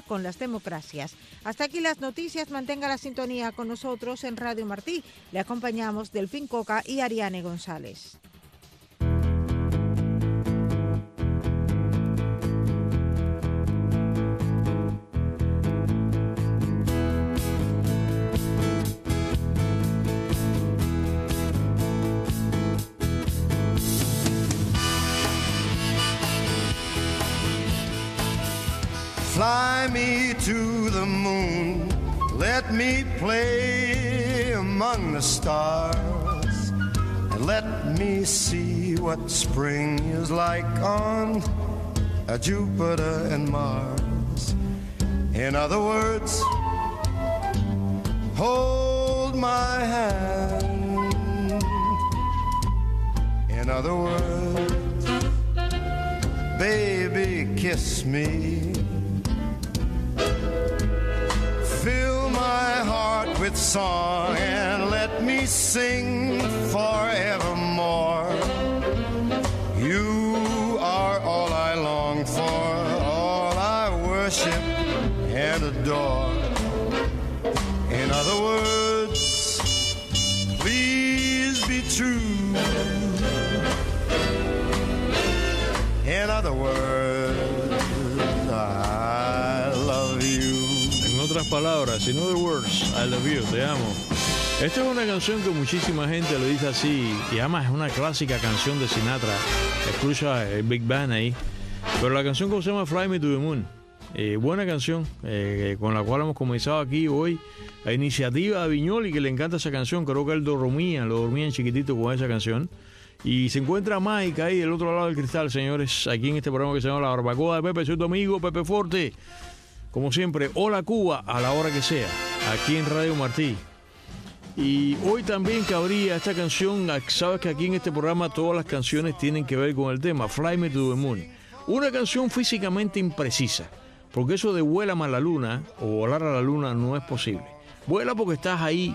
con las democracias. Hasta aquí las noticias. Mantenga la sintonía con nosotros en Radio Martí. Le acompañamos Delfín Coca y Ariane González. Fly me to the moon, let me play among the stars, and let me see what spring is like on Jupiter and Mars. In other words, hold my hand. In other words, baby, kiss me. Fill my heart with song and let me sing forevermore. You are all I long for, all I worship and adore. In other words, please be true. In other words, I love you. En otras palabras, in other words, I love you, te amo. Esta es una canción que muchísima gente lo dice así, y además es una clásica canción de Sinatra. Escucha el Big Band ahí. Pero la canción que se llama Fly Me to the Moon, buena canción, con la cual hemos comenzado aquí hoy la iniciativa de Viñoli, que le encanta esa canción. Creo que él lo dormía en chiquitito con esa canción. Y se encuentra Mike ahí del otro lado del cristal, señores, aquí en este programa que se llama La Barbacoa de Pepe. Soy tu amigo Pepe Forte. Como siempre, hola Cuba, a la hora que sea, aquí en Radio Martí. Y hoy también cabría esta canción. Sabes que aquí en este programa todas las canciones tienen que ver con el tema Fly Me to the Moon. Una canción físicamente imprecisa, porque eso de vuela más la luna o volar a la luna no es posible. Vuela porque estás ahí,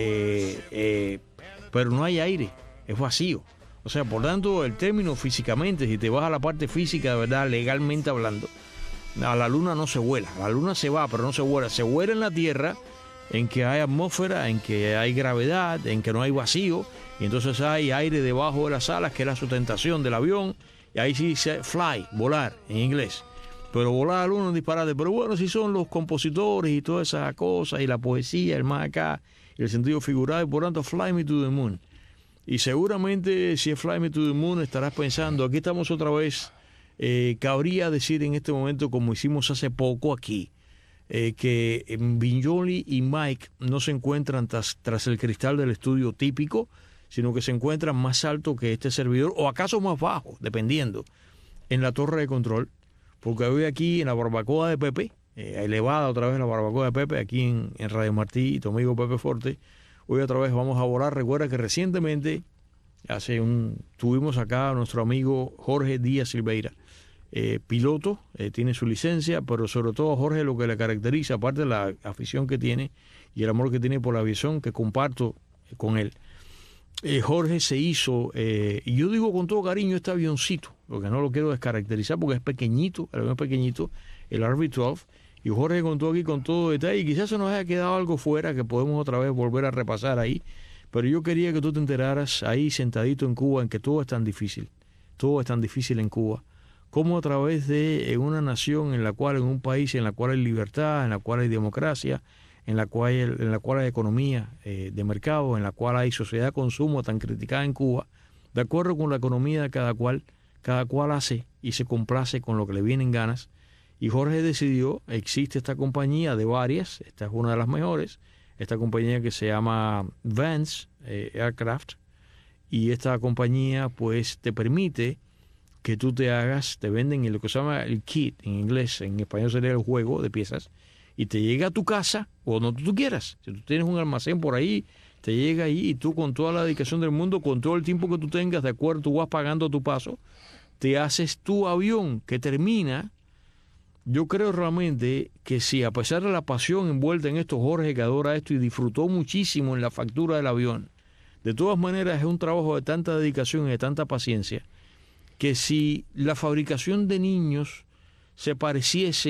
pero no hay aire, es vacío. O sea, por tanto, el término físicamente, si te vas a la parte física, de verdad, legalmente hablando, a la luna no se vuela. La luna se va, pero no se vuela. Se vuela en la Tierra, en que hay atmósfera, en que hay gravedad, en que no hay vacío, y entonces hay aire debajo de las alas, que es la sustentación del avión, y ahí sí dice fly, volar, en inglés. Pero volar a la luna es un disparate. Pero bueno, si son los compositores y todas esas cosas, y la poesía, el más acá, y el sentido figurado, y por tanto, Fly Me to the Moon. Y seguramente, si es Fly Me to the Moon, estarás pensando, aquí estamos otra vez. Cabría decir en este momento, como hicimos hace poco aquí, que Viñoli y Mike no se encuentran tras el cristal del estudio típico, sino que se encuentran más alto que este servidor, o acaso más bajo, dependiendo, en la torre de control, porque hoy aquí en la Barbacoa de Pepe, elevada otra vez la Barbacoa de Pepe, aquí en Radio Martí, y tu amigo Pepe Forte, hoy otra vez vamos a volar. Recuerda que recientemente tuvimos acá a nuestro amigo Jorge Díaz Silveira, piloto, tiene su licencia, pero sobre todo a Jorge lo que le caracteriza, aparte de la afición que tiene y el amor que tiene por la aviación, que comparto con él. Jorge se hizo, y yo digo con todo cariño, este avioncito, porque no lo quiero descaracterizar porque es pequeñito, el avión es pequeñito, el RB-12, y Jorge contó aquí con todo detalle, y quizás se nos haya quedado algo fuera que podemos otra vez volver a repasar ahí, pero yo quería que tú te enteraras ahí sentadito en Cuba, en que todo es tan difícil en Cuba, como a través de una nación en un país en la cual hay libertad, en la cual hay democracia, en la cual hay economía de mercado, en la cual hay sociedad de consumo tan criticada en Cuba, de acuerdo con la economía de cada cual hace y se complace con lo que le vienen ganas. Y Jorge decidió, existe esta compañía de varias, esta es una de las mejores, esta compañía que se llama Vance Aircraft, y esta compañía pues te permite que tú te venden lo que se llama el kit en inglés, en español sería el juego de piezas, y te llega a tu casa o donde tú quieras. Si tú tienes un almacén por ahí, te llega ahí, y tú con toda la dedicación del mundo, con todo el tiempo que tú tengas, de acuerdo, tú vas pagando tu paso, te haces tu avión que termina. Yo creo realmente que si a pesar de la pasión envuelta en esto, Jorge, que adora esto y disfrutó muchísimo en la factura del avión, de todas maneras es un trabajo de tanta dedicación y de tanta paciencia, que si la fabricación de niños se pareciese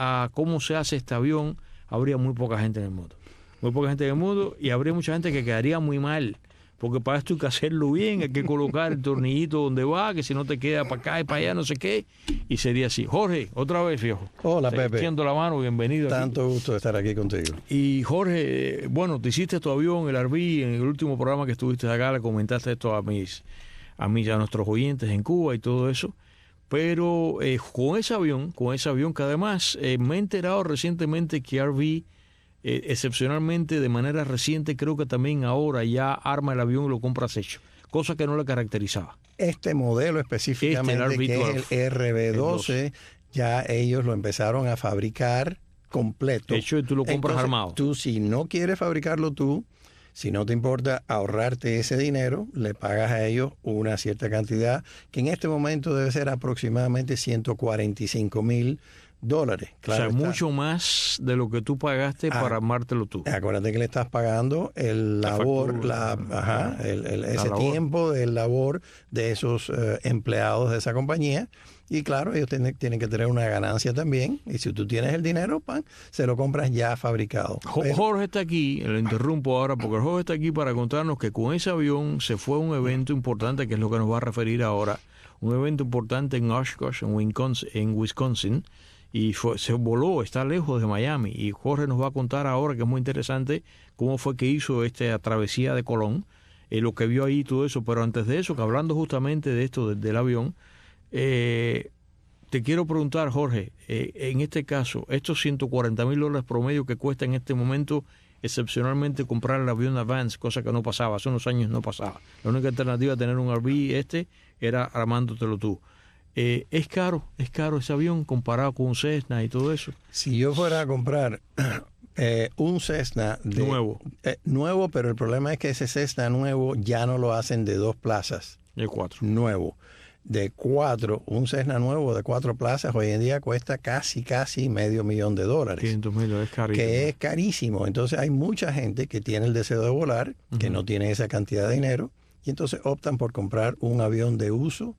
a cómo se hace este avión, habría muy poca gente en el mundo. Muy poca gente en el mundo, y habría mucha gente que quedaría muy mal. Porque para esto hay que hacerlo bien, hay que colocar el tornillito donde va, que si no te queda para acá y para allá, no sé qué. Y sería así. Jorge, otra vez, viejo. Hola, Te Pepe. extiendo la mano, bienvenido. Tanto aquí. gusto de estar aquí contigo. Y Jorge, bueno, te hiciste tu avión, el RV, en el último programa que estuviste acá, le comentaste esto a nuestros oyentes en Cuba y todo eso. Pero con ese avión que además me he enterado recientemente que RV, excepcionalmente de manera reciente, creo que también ahora ya arma el avión y lo compras hecho, cosa que no le caracterizaba. Este modelo específicamente, el que es el RB12, ya ellos lo empezaron a fabricar completo. Hecho, y tú lo compras Entonces, armado. Tú, si no quieres fabricarlo tú, si no te importa ahorrarte ese dinero, le pagas a ellos una cierta cantidad, que en este momento debe ser aproximadamente $145,000. Claro, o sea, está. mucho más de lo que tú pagaste para armártelo tú. Acuérdate que le estás pagando el labor, ese labor. tiempo del labor de esos empleados de esa compañía. Y claro, ellos tienen que tener una ganancia también. Y si tú tienes el dinero, se lo compras ya fabricado. Jorge está aquí, lo interrumpo ahora porque Jorge está aquí para contarnos que con ese avión se fue a un evento importante, que es lo que nos va a referir ahora. Un evento importante en Oshkosh, en Wisconsin. Y se voló, está lejos de Miami. Y Jorge nos va a contar ahora, que es muy interesante, cómo fue que hizo esta travesía de Colón, lo que vio ahí y todo eso. Pero antes de eso, que hablando justamente de esto, del avión, te quiero preguntar, Jorge, en este caso, estos $140,000 promedio que cuesta en este momento excepcionalmente comprar el avión Advance, cosa que no pasaba, hace unos años no pasaba. La única alternativa a tener un RV era armándotelo tú. ¿Es caro ese avión comparado con un Cessna y todo eso? Si yo fuera a comprar un Cessna nuevo, pero el problema es que ese Cessna nuevo ya no lo hacen de 2 plazas. De 4. Nuevo. De 4, un Cessna nuevo de 4 plazas hoy en día cuesta casi $500,000. $500,000 es carísimo. Que es carísimo. Entonces hay mucha gente que tiene el deseo de volar, que no tiene esa cantidad de dinero, y entonces optan por comprar un avión de uso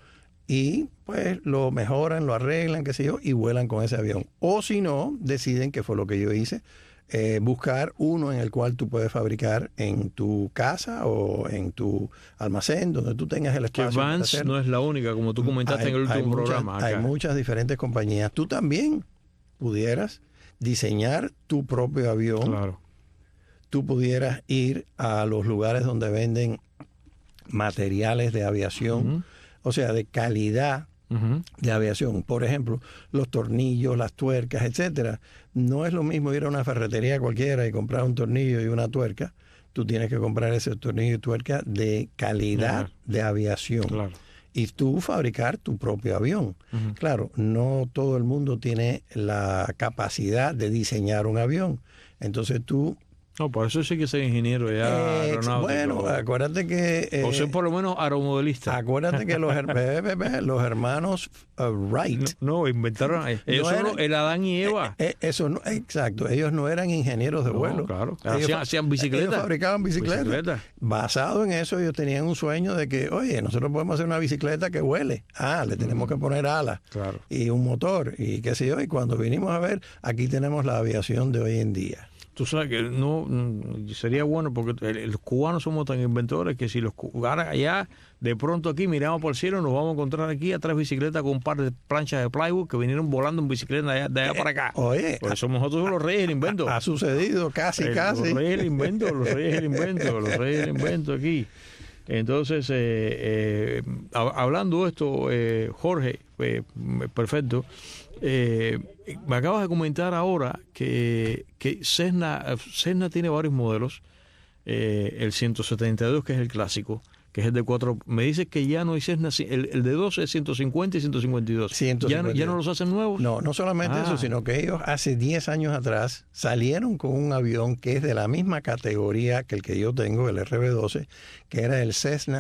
y pues lo mejoran, lo arreglan, qué sé yo, y vuelan con ese avión. O si no, deciden, que fue lo que yo hice, buscar uno en el cual tú puedes fabricar en tu casa o en tu almacén, donde tú tengas el espacio. Que Vance no es la única, como tú comentaste en el último programa. Hay muchas diferentes compañías. Tú también pudieras diseñar tu propio avión. Claro. Tú pudieras ir a los lugares donde venden materiales de aviación, o sea, de calidad de aviación. Por ejemplo, los tornillos, las tuercas, etcétera. No es lo mismo ir a una ferretería cualquiera y comprar un tornillo y una tuerca. Tú tienes que comprar ese tornillo y tuerca de calidad de aviación. Claro. Y tú fabricar tu propio avión. Claro, no todo el mundo tiene la capacidad de diseñar un avión. Entonces tú... No, por eso sí que ser ingeniero ya aeronáutico. Bueno, acuérdate que... o ser por lo menos aeromodelista. Acuérdate que los hermanos Wright... No, inventaron... el Adán y Eva. Eso no, exacto. Ellos no eran ingenieros de vuelo. Claro. Hacían Ellos bicicletas. fabricaban bicicletas. Basado en eso, ellos tenían un sueño de que, oye, nosotros podemos hacer una bicicleta que vuele. Le tenemos que poner alas. Claro. Y un motor. Y qué sé yo. Y cuando vinimos a ver, aquí tenemos la aviación de hoy en día. Tú sabes que no sería bueno, porque los cubanos somos tan inventores que si los cubanos allá, de pronto aquí miramos por el cielo, nos vamos a encontrar aquí a 3 bicicletas con un par de planchas de plywood que vinieron volando en bicicleta de allá para acá. Oye, pues somos nosotros los reyes del invento. Ha sucedido casi. Los reyes del invento aquí. Entonces, hablando de esto, Jorge, perfecto. Me acabas de comentar ahora que Cessna tiene varios modelos. El 172, que es el clásico, que es el de 4. Me dices que ya no hay Cessna, el de 12 es 150 y 152. ¿Ya no los hacen nuevos? No solamente eso, sino que ellos hace 10 años atrás salieron con un avión que es de la misma categoría que el que yo tengo, el RB12, que era el Cessna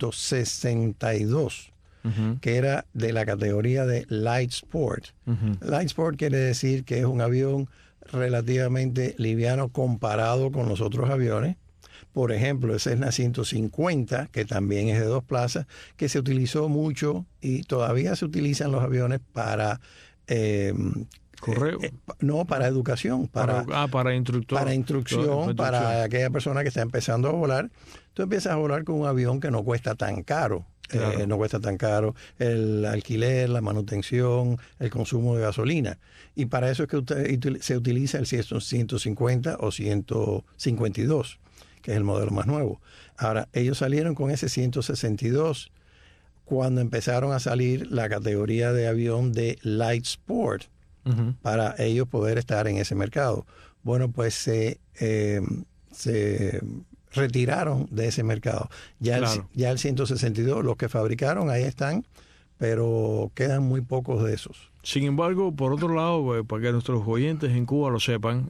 162. Que era de la categoría de Light Sport. Light Sport quiere decir que es un avión relativamente liviano comparado con los otros aviones. Por ejemplo, el Cessna 150, que también es de 2 plazas, que se utilizó mucho y todavía se utilizan los aviones para Correo. No, para educación. Para instructor. Para instrucción, para aquella persona que está empezando a volar. Tú empiezas a volar con un avión que no cuesta tan caro. Claro. No cuesta tan caro el alquiler, la manutención, el consumo de gasolina. Y para eso es que se utiliza el 150 o 152, que es el modelo más nuevo. Ahora, ellos salieron con ese 162 cuando empezaron a salir la categoría de avión de Light Sport, para ellos poder estar en ese mercado. Bueno, pues se retiraron de ese mercado. Ya el 162, los que fabricaron, ahí están, pero quedan muy pocos de esos. Sin embargo, por otro lado, para que nuestros oyentes en Cuba lo sepan,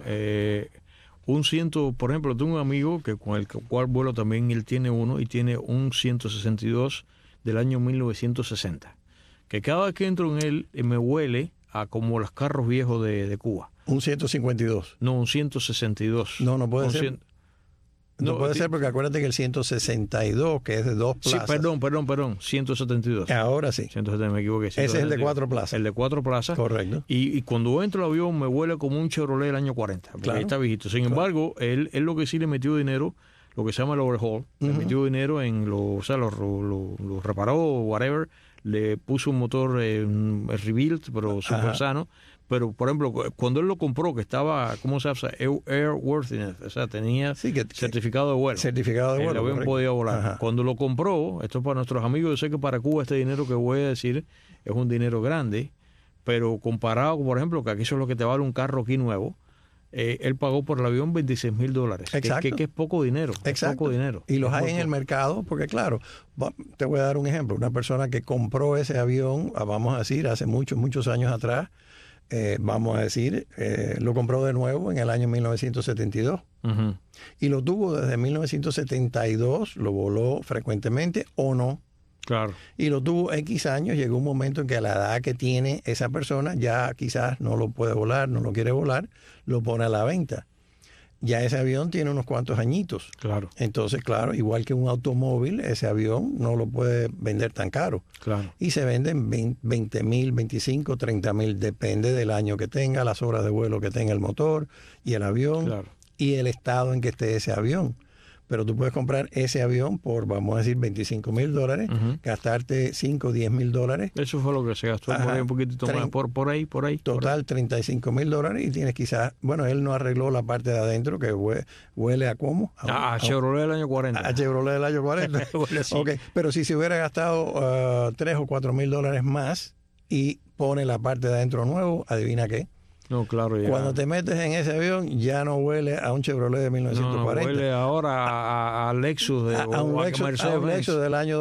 por ejemplo, tengo un amigo que con el cual vuelo también, él tiene uno y tiene un 162 del año 1960, que cada vez que entro en él me huele a como los carros viejos de Cuba. Un 152. No, un 162. No puede ser. No puede ser porque acuérdate que el 162, que es de 2 plazas. Sí, perdón, 172. Ahora sí. 172, me equivoqué. Ese es el de 4 plazas. El de 4 plazas. Correcto. Y cuando entro al avión me huele como un Chevrolet del año 40, porque ahí está viejito. Sin embargo, él lo que sí le metió dinero, lo que se llama el overhaul, le metió dinero en lo reparó, whatever, le puso un motor rebuilt, pero súper sano. Pero, por ejemplo, cuando él lo compró, que estaba, ¿cómo se llama? Airworthiness, o sea, tenía certificado de vuelo. Certificado de vuelo. El avión podía volar. Ajá. Cuando lo compró, esto es para nuestros amigos, yo sé que para Cuba este dinero que voy a decir es un dinero grande, pero comparado, por ejemplo, que aquí eso es lo que te vale un carro aquí nuevo, él pagó por el avión $26,000. Exacto. Que es poco dinero. Exacto. Es poco dinero. Y los hay en el mercado, porque claro, te voy a dar un ejemplo. Una persona que compró ese avión, vamos a decir, hace muchos años atrás, lo compró de nuevo en el año 1972. Y lo tuvo desde 1972, lo voló frecuentemente o no. Claro. Y lo tuvo X años, llegó un momento en que a la edad que tiene esa persona ya quizás no lo puede volar, no lo quiere volar, lo pone a la venta. Ya ese avión tiene unos cuantos añitos. Claro. Entonces, claro, igual que un automóvil, ese avión no lo puede vender tan caro. Claro. Y se venden 20,000, 25, 30,000, depende del año que tenga, las horas de vuelo que tenga el motor y el avión y el estado en que esté ese avión. Pero tú puedes comprar ese avión por, vamos a decir, $25,000, gastarte $5 o $10,000. Eso fue lo que se gastó, por ahí un poquitito más, por ahí. Total, $35,000. Y tienes quizás, bueno, él no arregló la parte de adentro, que huele a ¿cómo? A Chevrolet del año 40. A Chevrolet del año 40. Okay. Pero si se hubiera gastado $3,000 o $4,000 más y pone la parte de adentro nuevo, ¿adivina qué? No, claro, ya. Cuando te metes en ese avión, ya no huele a un Chevrolet de 1940. No, huele ahora a Lexus a un Lexus del año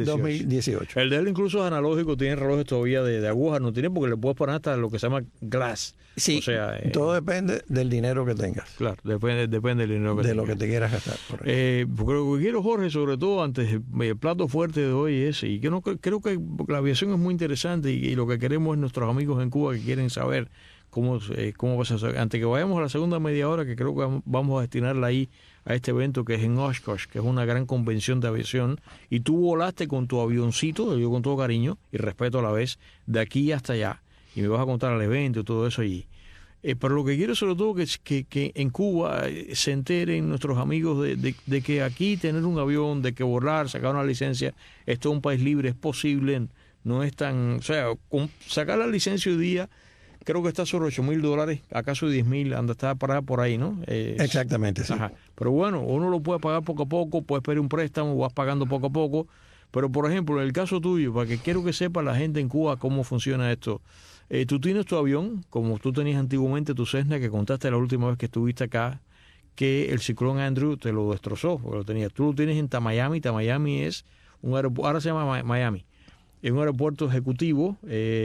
2018. El de él incluso es analógico, tiene relojes todavía de agujas, no tiene, porque le puedes poner hasta lo que se llama glass. Sí, o sea, todo depende del dinero que tengas. Claro, depende del dinero que tengas. De lo que te quieras gastar. Porque lo que quiero, Jorge, sobre todo antes, el plato fuerte de hoy es, y creo que la aviación es muy interesante y lo que queremos es nuestros amigos en Cuba que quieren saber cómo va a ser. Antes que vayamos a la segunda media hora, que creo que vamos a destinarla ahí a este evento que es en Oshkosh, que es una gran convención de aviación, y tú volaste con tu avioncito, yo con todo cariño y respeto a la vez, de aquí hasta allá, y me vas a contar el evento y todo eso allí. Pero lo que quiero sobre todo es que en Cuba se enteren nuestros amigos de que aquí tener un avión, de que volar, sacar una licencia, esto es un país libre, es posible, no es tan... O sea, sacar la licencia hoy día, creo que está sobre $8,000, acaso 10,000, anda, está parada por ahí, ¿no? Exactamente, sí. Ajá. Pero bueno, uno lo puede pagar poco a poco, puedes pedir un préstamo, vas pagando poco a poco. Pero, por ejemplo, en el caso tuyo, para que quiero que sepa la gente en Cuba cómo funciona esto, tú tienes tu avión, como tú tenías antiguamente tu Cessna, que contaste la última vez que estuviste acá, que el ciclón Andrew te lo destrozó, porque lo tenías. Tú lo tienes en Miami. Miami es un aeropuerto, ahora se llama Miami. Es un aeropuerto ejecutivo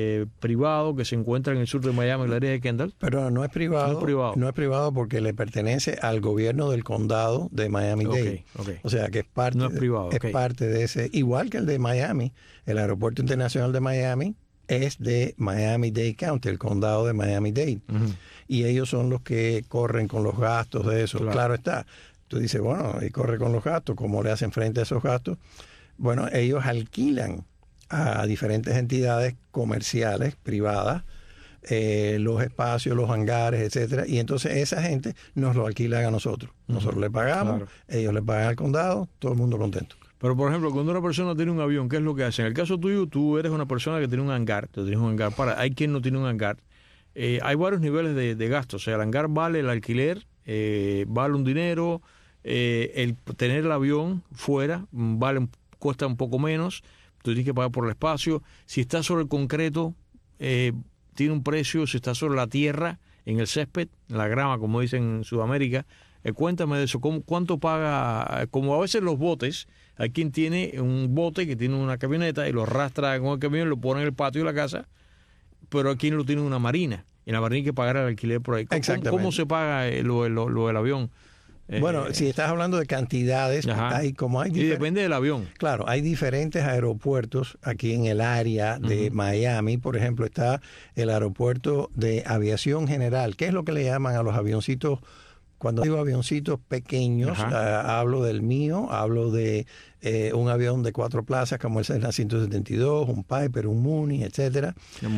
privado que se encuentra en el sur de Miami, en la área de Kendall. Pero no es privado. No es privado porque le pertenece al gobierno del condado de Miami-Dade. Okay. O sea que es parte, no es privado, es parte de ese. Igual que el de Miami, el aeropuerto internacional de Miami es de Miami-Dade County, el condado de Miami-Dade. Y ellos son los que corren con los gastos de eso. Claro está. Tú dices, bueno, y corre con los gastos, ¿cómo le hacen frente a esos gastos? Bueno, ellos alquilan a diferentes entidades comerciales, privadas, los espacios, los hangares, etcétera, y entonces esa gente nos lo alquilan a nosotros. Nosotros le pagamos, ellos le pagan al condado, todo el mundo contento. Pero, por ejemplo, cuando una persona tiene un avión, ¿qué es lo que hace? En el caso tuyo, tú eres una persona que tiene un hangar, tú tienes un hangar hay quien no tiene un hangar. Hay varios niveles de gasto, o sea, el hangar vale el alquiler, vale un dinero, el tener el avión fuera cuesta un poco menos, tú tienes que pagar por el espacio. Si está sobre el concreto, tiene un precio. Si está sobre la tierra, en el césped, en la grama, como dicen en Sudamérica, cuéntame de eso. ¿Cuánto paga? Como a veces los botes, hay quien tiene un bote que tiene una camioneta y lo arrastra con el camión, lo pone en el patio de la casa, pero aquí lo tiene una marina. En la marina hay que pagar el alquiler por ahí. ¿Cómo se paga lo del avión? Bueno, si estás hablando de cantidades, y depende del avión. Claro, hay diferentes aeropuertos aquí en el área de Miami. Por ejemplo, está el aeropuerto de aviación general. ¿Qué es lo que le llaman a los avioncitos? Cuando digo avioncitos pequeños, hablo del mío, hablo de un avión de 4 plazas como el Cessna 172, un Piper, un Mooney, etcétera.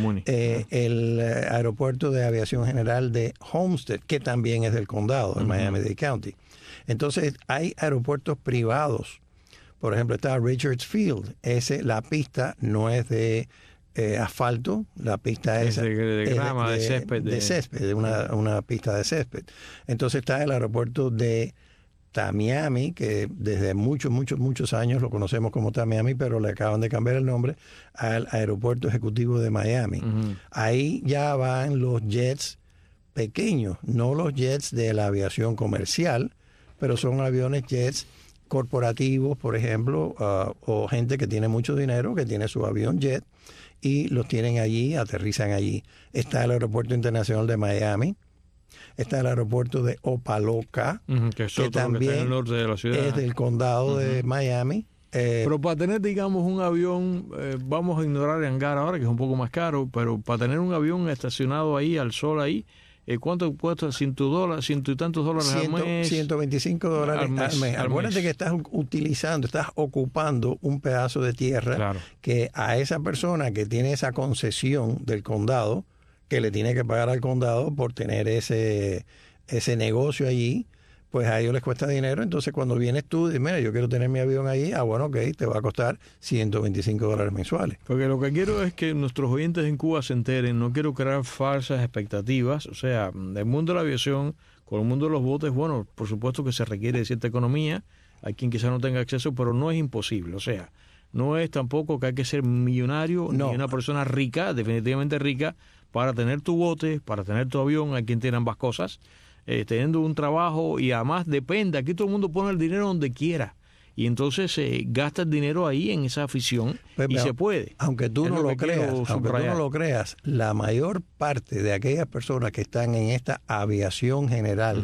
El aeropuerto de aviación general de Homestead, que también es del condado, de Miami-Dade County. Entonces, hay aeropuertos privados. Por ejemplo, está Richards Field. La pista no es de asfalto, la pista es de grama, de césped. De césped, una pista de césped. Entonces está el aeropuerto de Tamiami, que desde muchos años lo conocemos como Tamiami, pero le acaban de cambiar el nombre al Aeropuerto Ejecutivo de Miami. Ahí ya van los jets pequeños, no los jets de la aviación comercial, pero son aviones jets corporativos, por ejemplo, o gente que tiene mucho dinero, que tiene su avión jet, y los tienen allí, aterrizan allí. Está el Aeropuerto Internacional de Miami, está el aeropuerto de Opa-locka, que también está en el norte de la ciudad, es del condado de Miami. Pero para tener, digamos, un avión, vamos a ignorar el hangar ahora, que es un poco más caro, pero para tener un avión estacionado ahí, al sol ahí, ¿cuánto cuesta? $100, ciento y tantos dólares al mes. $125 al mes. Acuérdate que estás ocupando un pedazo de tierra que a esa persona que tiene esa concesión del condado, que le tiene que pagar al condado por tener ese negocio allí, pues a ellos les cuesta dinero. Entonces cuando vienes tú, dices, mira, yo quiero tener mi avión allí, bueno, ok, te va a costar $125 mensuales. Porque lo que quiero es que nuestros oyentes en Cuba se enteren, no quiero crear falsas expectativas, o sea, del mundo de la aviación, con el mundo de los botes, bueno, por supuesto que se requiere de cierta economía, hay quien quizás no tenga acceso, pero no es imposible, o sea, no es tampoco que hay que ser millonario, ni una persona rica, definitivamente rica, para tener tu bote, para tener tu avión. Hay quien tiene ambas cosas, teniendo un trabajo, y además depende, aquí todo el mundo pone el dinero donde quiera, y entonces gasta el dinero ahí en esa afición, y se puede. Aunque tú no lo creas, la mayor parte de aquellas personas que están en esta aviación general,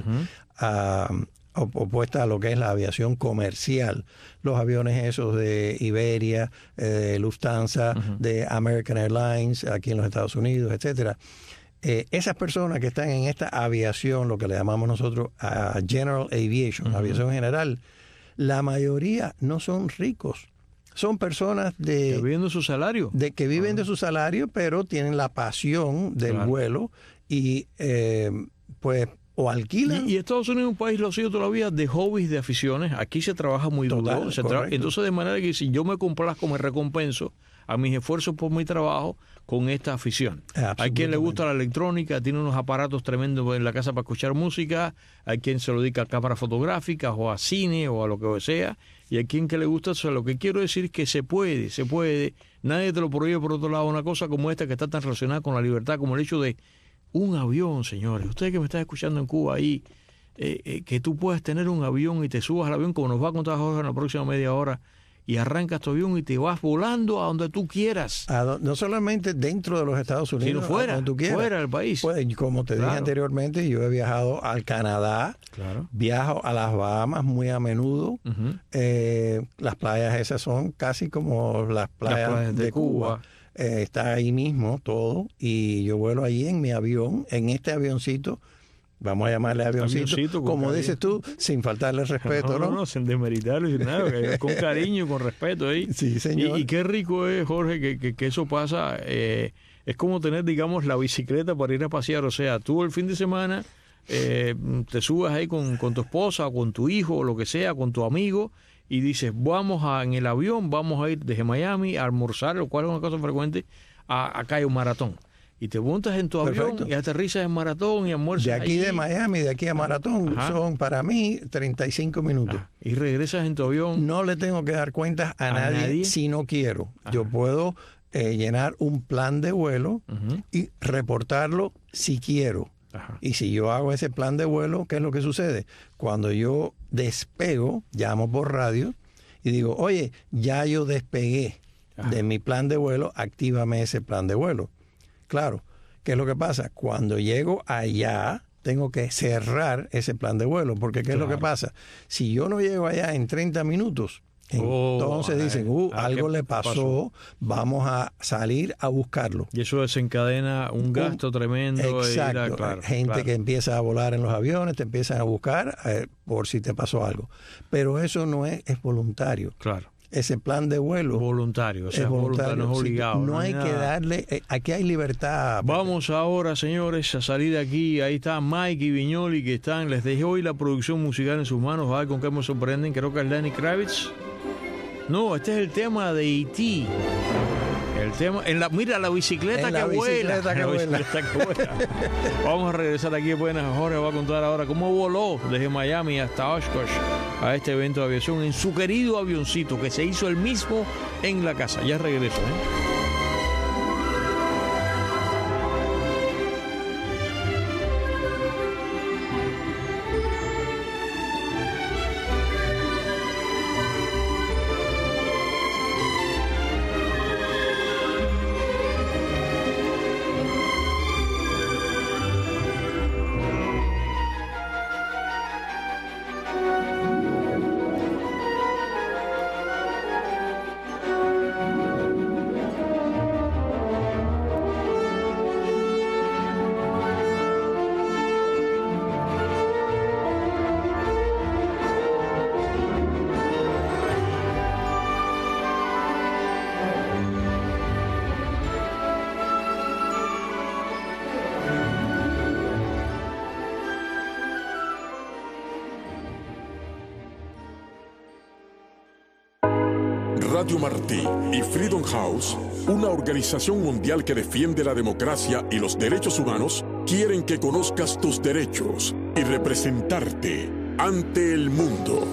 opuesta a lo que es la aviación comercial, los aviones esos de Iberia, Lufthansa, de American Airlines aquí en los Estados Unidos, etcétera. Esas personas que están en esta aviación, lo que le llamamos nosotros General Aviation, aviación general, la mayoría no son ricos. Son personas que viven de su salario. Que viven de su salario, pero tienen la pasión del vuelo y pues o alquilan. Y Estados Unidos es un país, lo sigo todavía, de hobbies, de aficiones. Aquí se trabaja muy duro. Entonces, de manera que si yo me complazco, me recompenso a mis esfuerzos por mi trabajo con esta afición. Hay quien le gusta la electrónica, tiene unos aparatos tremendos en la casa para escuchar música, hay quien se lo dedica a cámaras fotográficas o a cine o a lo que sea, y hay quien que le gusta. O sea, lo que quiero decir es que se puede, nadie te lo prohíbe. Por otro lado, una cosa como esta que está tan relacionada con la libertad, como el hecho de un avión, señores. Ustedes que me están escuchando en Cuba ahí, que tú puedas tener un avión y te subas al avión, como nos va a contar Jorge en la próxima media hora, y arrancas tu avión y te vas volando a donde tú quieras. No solamente dentro de los Estados Unidos, sino fuera, donde tú quieras. Fuera del país. Pues, como te dije anteriormente, yo he viajado al Canadá, viajo a las Bahamas muy a menudo. Las playas esas son casi como las playas de Cuba. Está ahí mismo todo, y yo vuelo allí en mi avión, en este avioncito. Vamos a llamarle avioncito como dices tú, sin faltarle respeto, ¿no? No, sin demeritarlo, sin nada, con cariño, con respeto ahí. Sí, señor. Y qué rico es, Jorge, que eso pasa. es como tener, digamos, la bicicleta para ir a pasear. O sea, tú el fin de semana te subes ahí con tu esposa o con tu hijo o lo que sea, con tu amigo, y dices, en el avión, vamos a ir desde Miami a almorzar, lo cual es una cosa frecuente, a Cayo Maratón. Y te montas en tu avión y aterrizas en Maratón y almuerzas. De aquí de Miami, de aquí a Maratón, son para mí 35 minutos. Y regresas en tu avión. No le tengo que dar cuentas a nadie si no quiero. Yo puedo llenar un plan de vuelo y reportarlo si quiero. Y si yo hago ese plan de vuelo, ¿qué es lo que sucede? Cuando yo despego, llamo por radio y digo, oye, ya yo despegué de mi plan de vuelo, actívame ese plan de vuelo. Claro, ¿qué es lo que pasa? Cuando llego allá, tengo que cerrar ese plan de vuelo, porque ¿qué es lo que pasa? Si yo no llego allá en 30 minutos, entonces dicen, algo le pasó, vamos a salir a buscarlo. Y eso desencadena un gasto tremendo. Exacto. Gente que empieza a volar en los aviones, te empiezan a buscar por si te pasó algo. Pero eso no es voluntario. Claro. Ese plan de vuelo voluntario, o sea, es voluntario, no es obligado. No hay que darle, aquí hay libertad. Vamos ahora, señores, a salir de aquí. Ahí está Mike y Viñoli que están. Les dejé hoy la producción musical en sus manos. A ver con qué me sorprenden. Creo que es Lenny Kravitz. No, este es el tema de E.T. El tema, mira la bicicleta que vuela. Vamos a regresar aquí después. Jorge va a contar ahora cómo voló desde Miami hasta Oshkosh a este evento de aviación en su querido avioncito que se hizo él mismo en la casa. Ya regreso, Radio Martí y Freedom House, una organización mundial que defiende la democracia y los derechos humanos, quieren que conozcas tus derechos y representarte ante el mundo.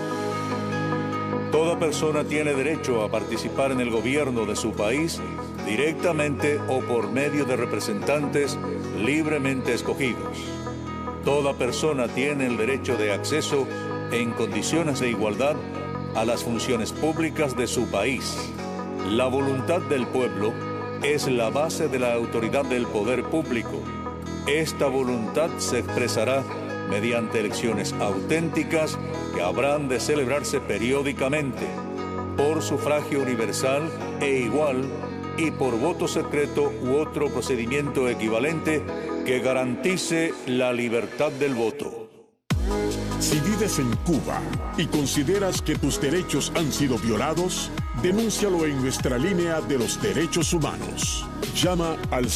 Toda persona tiene derecho a participar en el gobierno de su país directamente o por medio de representantes libremente escogidos. Toda persona tiene el derecho de acceso en condiciones de igualdad a las funciones públicas de su país. La voluntad del pueblo es la base de la autoridad del poder público. Esta voluntad se expresará mediante elecciones auténticas que habrán de celebrarse periódicamente, por sufragio universal e igual y por voto secreto u otro procedimiento equivalente que garantice la libertad del voto. Si vives en Cuba y consideras que tus derechos han sido violados, denúncialo en nuestra línea de los derechos humanos. Llama al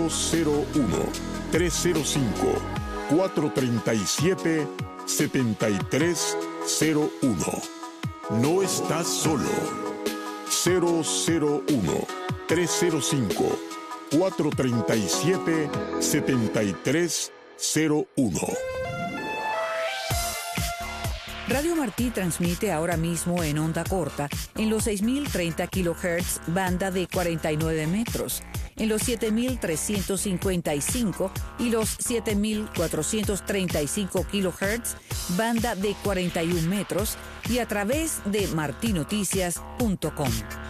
001-305-437-7301. No estás solo. 001-305-437-7301. Radio Martí transmite ahora mismo en onda corta en los 6.030 kHz, banda de 49 metros, en los 7.355 y los 7.435 kHz, banda de 41 metros y a través de martinoticias.com.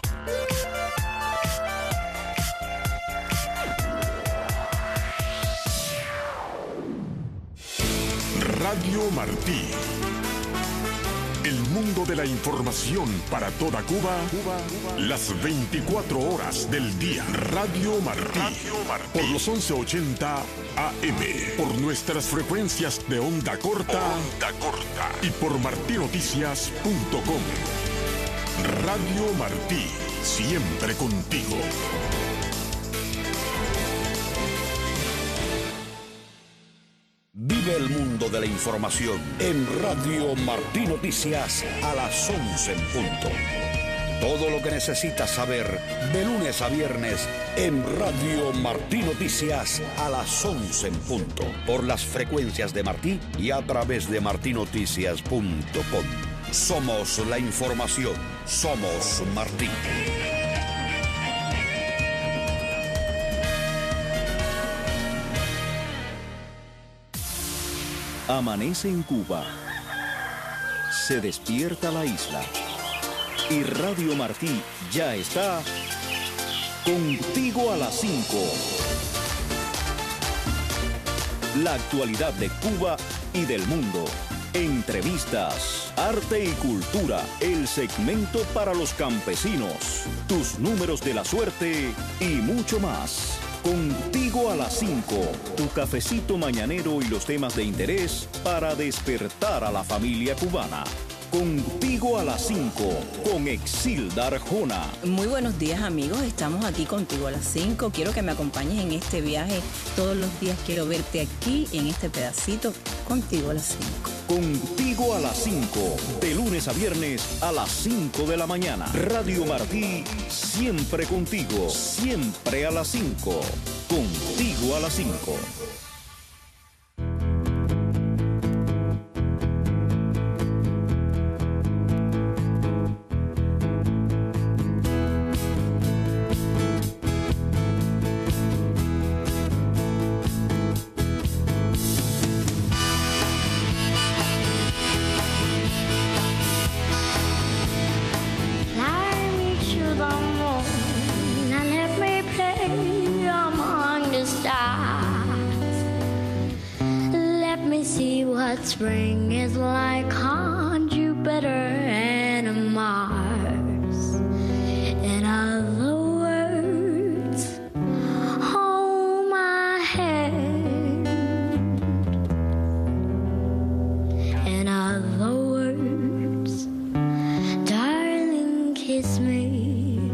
Radio Martí. El mundo de la información para toda Cuba, las 24 horas del día. Radio Martí. Por los 1180 AM. Por nuestras frecuencias de onda corta. Y por martinoticias.com. Radio Martí. Siempre contigo. del mundo de la información en Radio Martí Noticias a las 11 en punto. Todo lo que necesitas saber de lunes a viernes en Radio Martí Noticias a las 11 en punto. Por las frecuencias de Martí y a través de martinoticias.com. Somos la información. Somos Martí. Amanece en Cuba. Se despierta la isla. Y Radio Martí ya está contigo a las 5. La actualidad de Cuba y del mundo. Entrevistas, arte y cultura, el segmento para los campesinos, tus números de la suerte y mucho más. Contigo a las 5, tu cafecito mañanero y los temas de interés para despertar a la familia cubana. Contigo a las 5, con Exilda Arjona. Muy buenos días, amigos. Estamos aquí contigo a las 5. Quiero que me acompañes en este viaje. Todos los días quiero verte aquí, en este pedacito, contigo a las 5. Contigo a las 5, de lunes a viernes a las 5 de la mañana. Radio Martí, siempre contigo, siempre a las 5. Contigo a las 5. Spring is like on Jupiter and Mars. In other words, hold my hand. In other words, darling, kiss me.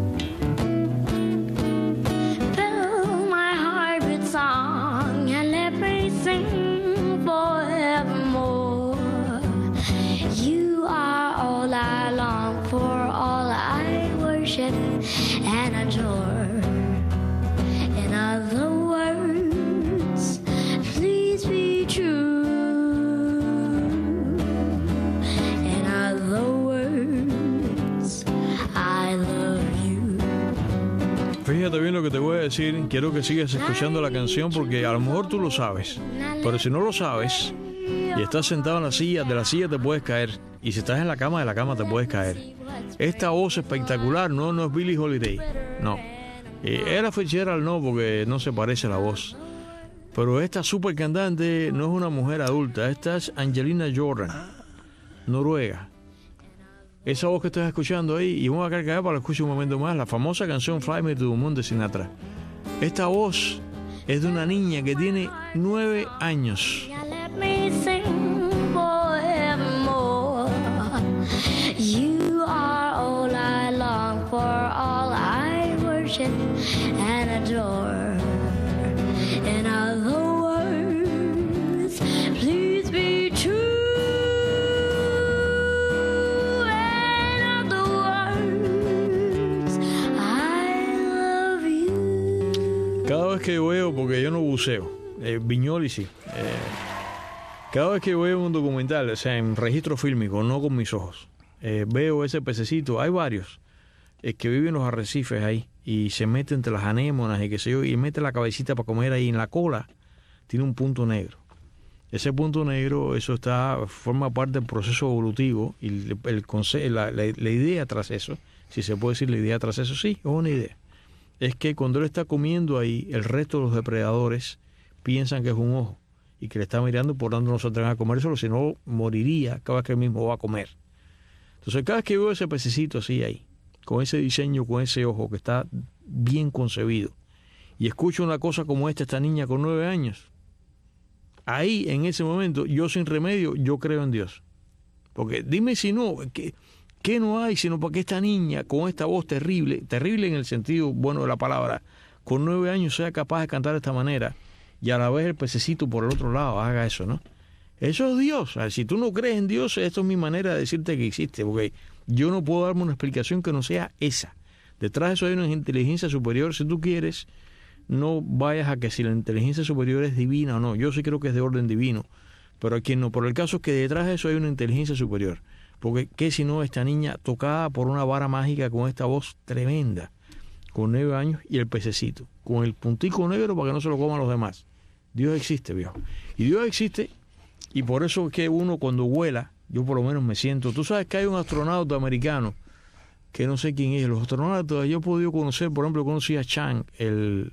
Fill my heart with song and let me sing. You are all I long for, all I worship and adore. In other words, please be true. In other words, I love you. Fíjate bien lo que te voy a decir. Quiero que sigas escuchando la canción porque a lo mejor tú lo sabes, pero si no lo sabes y estás sentado en la silla, de la silla te puedes caer, y si estás en la cama, de la cama te puedes caer. Esta voz espectacular no es Billie Holiday, no. Ella Fitzgerald no, porque no se parece a la voz. Pero esta super cantante no es una mujer adulta, esta es Angelina Jordan, noruega. Esa voz que estás escuchando ahí, y vamos a cargar para que lo escuche un momento más, la famosa canción Fly Me to the Moon de Sinatra. Esta voz es de una niña que tiene 9 años. You are all I long for, all I worship and adore. In other words, please be true. In other words, I love you. Cada vez que veo, porque yo no buceo, Viñoli sí. Cada vez que veo un documental, o sea, en registro fílmico, no con mis ojos, veo ese pececito, hay varios que viven en los arrecifes ahí y se mete entre las anémonas y qué sé yo, y mete la cabecita para comer ahí en la cola, tiene un punto negro. Ese punto negro, eso forma parte del proceso evolutivo y la idea tras eso, si se puede decir la idea tras eso, sí, es una idea. Es que cuando él está comiendo ahí, el resto de los depredadores piensan que es un ojo y que le está mirando, por tanto no se atreven a comérselo, si no moriría cada vez que él mismo va a comer. Entonces cada vez que veo ese pececito así ahí, con ese diseño, con ese ojo que está bien concebido, y escucho una cosa como esta niña con 9 años, ahí en ese momento, yo sin remedio, yo creo en Dios. Porque dime si no, ¿qué no hay sino para que esta niña con esta voz terrible en el sentido bueno de la palabra, con 9 años sea capaz de cantar de esta manera y a la vez el pececito por el otro lado haga eso, ¿no? Eso es Dios. O sea, si tú no crees en Dios, esto es mi manera de decirte que existe, porque yo no puedo darme una explicación que no sea esa. Detrás de eso hay una inteligencia superior. Si tú quieres, no vayas a que si la inteligencia superior es divina o no. Yo sí creo que es de orden divino, pero a quien no. Por el caso es que detrás de eso hay una inteligencia superior. Porque qué si no esta niña tocada por una vara mágica con esta voz tremenda, con 9 años, y el pececito, con el puntico negro para que no se lo coman los demás. Dios existe, viejo. Y Dios existe, y por eso es que uno cuando vuela, yo por lo menos me siento. Tú sabes que hay un astronauta americano, que no sé quién es. Los astronautas, yo he podido conocer, por ejemplo, conocí a Chang, el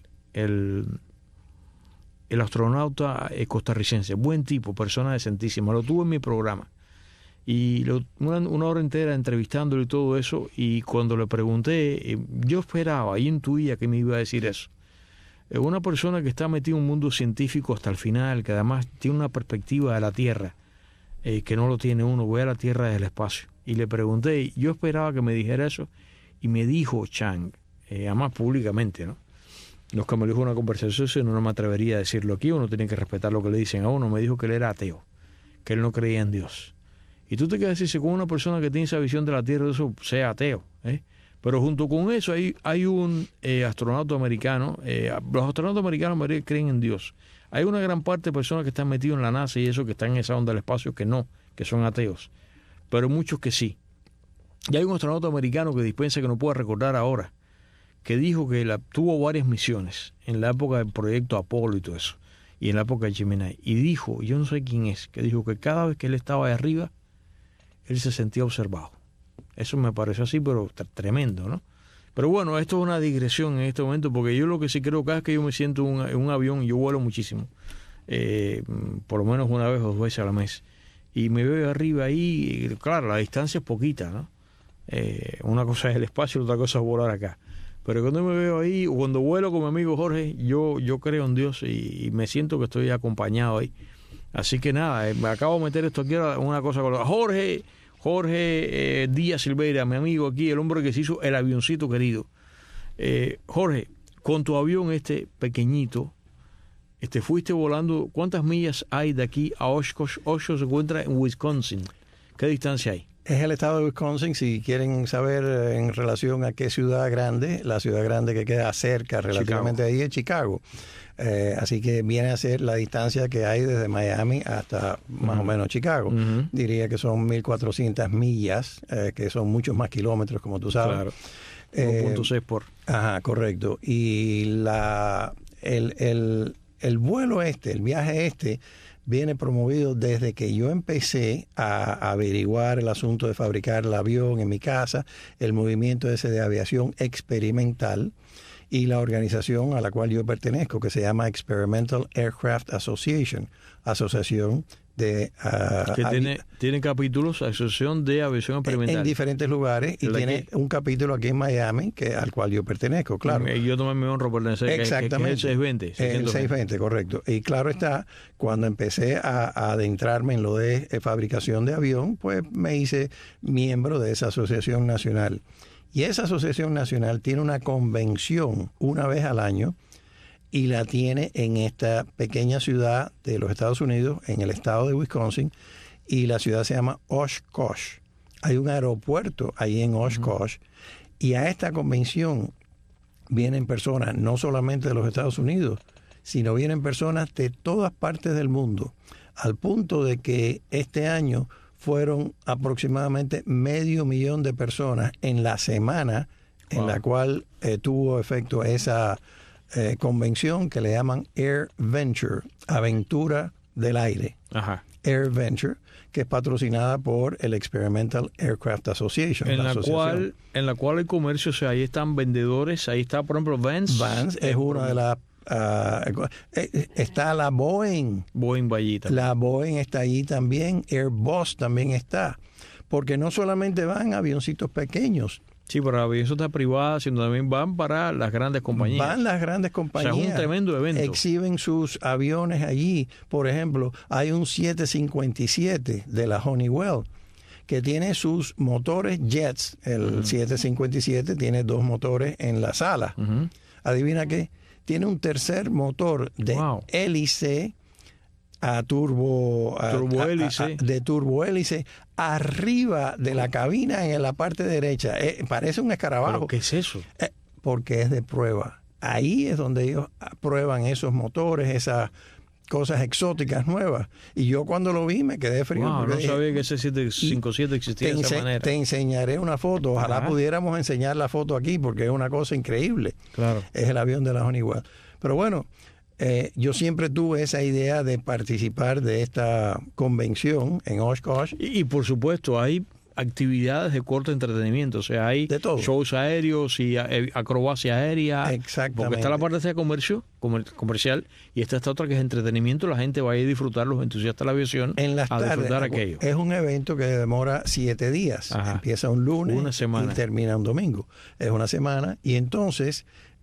astronauta costarricense. Buen tipo, persona decentísima. Lo tuve en mi programa. Y una hora entera entrevistándolo y todo eso. Y cuando le pregunté, yo esperaba y intuía que me iba a decir eso. Una persona que está metida en un mundo científico hasta el final, que además tiene una perspectiva de la Tierra, que no lo tiene uno, ve a la Tierra desde el espacio. Y le pregunté, yo esperaba que me dijera eso, y me dijo Chang, además públicamente, ¿no? No es que me dijo una conversación, sino no me atrevería a decirlo aquí, uno tiene que respetar lo que le dicen a uno. Me dijo que él era ateo, que él no creía en Dios. Y tú te quedas decir, con una persona que tiene esa visión de la Tierra, eso sea ateo, ¿eh? Pero junto con eso hay un astronauta americano. Los astronautas americanos creen en Dios. Hay una gran parte de personas que están metidos en la NASA y eso, que están en esa onda del espacio, que no, que son ateos. Pero muchos que sí. Y hay un astronauta americano que dispensa, que no puedo recordar ahora, que dijo que tuvo varias misiones en la época del proyecto Apolo y todo eso, y en la época de Gemini. Y dijo, yo no sé quién es, que dijo que cada vez que él estaba de arriba, él se sentía observado. Eso me pareció así, pero tremendo, ¿no? Pero bueno, esto es una digresión en este momento, porque yo lo que sí creo que es que yo me siento en un avión, y yo vuelo muchísimo, por lo menos una vez o 2 veces al mes, y me veo arriba ahí, y claro, la distancia es poquita, ¿no? Una cosa es el espacio, otra cosa es volar acá. Pero cuando me veo ahí, o cuando vuelo con mi amigo Jorge, yo creo en Dios y me siento que estoy acompañado ahí. Así que nada, me acabo de meter esto aquí, una cosa con la Jorge Díaz Silveira, mi amigo aquí, el hombre que se hizo el avioncito querido. Jorge, con tu avión pequeñito, fuiste volando, ¿cuántas millas hay de aquí a Oshkosh? Oshkosh se encuentra en Wisconsin. ¿Qué distancia hay? Es el estado de Wisconsin. Si quieren saber en relación a qué ciudad grande, la ciudad grande que queda cerca relativamente de ahí es Chicago. Así que viene a ser la distancia que hay desde Miami hasta más o menos Chicago. Diría que son 1.400 millas, que son muchos más kilómetros, como tú sabes. Claro. 1.6 por. Ajá, correcto. Y el vuelo el viaje viene promovido desde que yo empecé a averiguar el asunto de fabricar el avión en mi casa, el movimiento ese de aviación experimental, y la organización a la cual yo pertenezco, que se llama Experimental Aircraft Association, asociación de... que tiene capítulos, Asociación de Aviación Experimental. En diferentes lugares, y tiene un capítulo aquí en Miami, al cual yo pertenezco, claro. Yo también me honro pertenecer. Exactamente. Que es el 620. El 620, correcto. Y claro está, cuando empecé a adentrarme en lo de fabricación de avión, pues me hice miembro de esa asociación nacional. Y esa asociación nacional tiene una convención una vez al año, y la tiene en esta pequeña ciudad de los Estados Unidos, en el estado de Wisconsin, y la ciudad se llama Oshkosh. Hay un aeropuerto ahí en Oshkosh, y a esta convención vienen personas no solamente de los Estados Unidos, sino vienen personas de todas partes del mundo, al punto de que este año fueron aproximadamente 500,000 de personas en la semana en la cual tuvo efecto esa convención que le llaman Air Venture, aventura del aire. Ajá. Air Venture, que es patrocinada por el Experimental Aircraft Association. En la cual el comercio, o sea, ahí están vendedores, ahí está, por ejemplo, Vans. Vans es una de las... está la Boeing. Boeing Vallita. La Boeing está allí también. Airbus también está. Porque no solamente van avioncitos pequeños. Sí, para avioncitos privadas, sino también van para las grandes compañías. Van las grandes compañías. O sea, es un tremendo evento. Exhiben sus aviones allí. Por ejemplo, hay un 757 de la Honeywell que tiene sus motores jets. El 757 tiene 2 motores en la sala. Adivina qué. tiene un tercer motor de hélice a de turbohélice arriba de la cabina en la parte derecha. Parece un escarabajo. ¿Pero qué es eso? Porque es de prueba. Ahí es donde ellos prueban esos motores, esas cosas exóticas nuevas. Y yo cuando lo vi me quedé frío. No sabía que ese 757 existía de esa manera. Te enseñaré una foto. Ojalá pudiéramos enseñar la foto aquí porque es una cosa increíble. Claro. Es el avión de la Honeywell. Pero bueno, yo siempre tuve esa idea de participar de esta convención en Oshkosh. Y por supuesto hay actividades de corto entretenimiento, o sea, hay de todo. Shows aéreos y acrobacia aérea. Exactamente. Porque está la parte de comercial y está esta otra que es entretenimiento, la gente va a ir a disfrutar, los entusiastas de la aviación, en las a disfrutar tardes, aquello. Es un evento que demora 7 días. Ajá. Empieza un lunes una semana. Y termina un domingo. Es una semana y entonces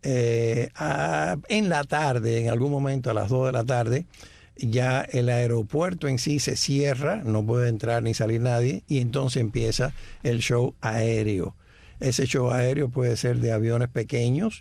en la tarde, en algún momento a las 2 de la tarde, ya el aeropuerto en sí se cierra, no puede entrar ni salir nadie, y entonces empieza el show aéreo. Ese show aéreo puede ser de aviones pequeños.